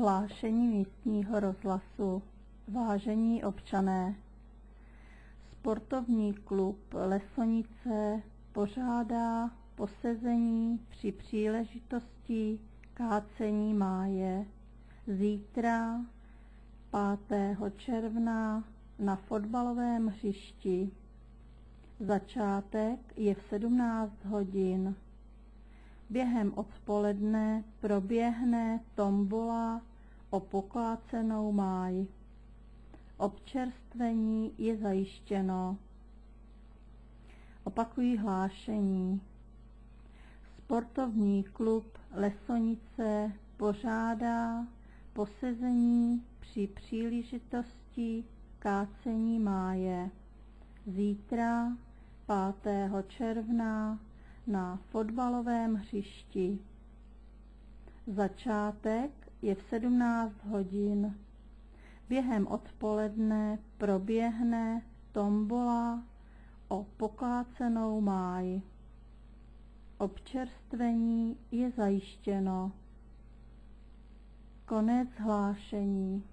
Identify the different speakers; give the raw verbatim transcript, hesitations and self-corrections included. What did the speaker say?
Speaker 1: Hlášení místního rozhlasu. Vážení občané, sportovní klub Lesonice pořádá posezení při příležitosti kácení máje zítra pátého června na fotbalovém hřišti. Začátek je v sedmnáct hodin. Během odpoledne proběhne tombola o pokácenou máj. Občerstvení je zajištěno. Opakují hlášení. Sportovní klub Lesonice pořádá posezení při příležitosti kácení máje zítra pátého června na fotbalovém hřišti. Začátek je v sedmnáct hodin. Během odpoledne proběhne tombola o pokácenou máj. Občerstvení je zajištěno. Konec hlášení.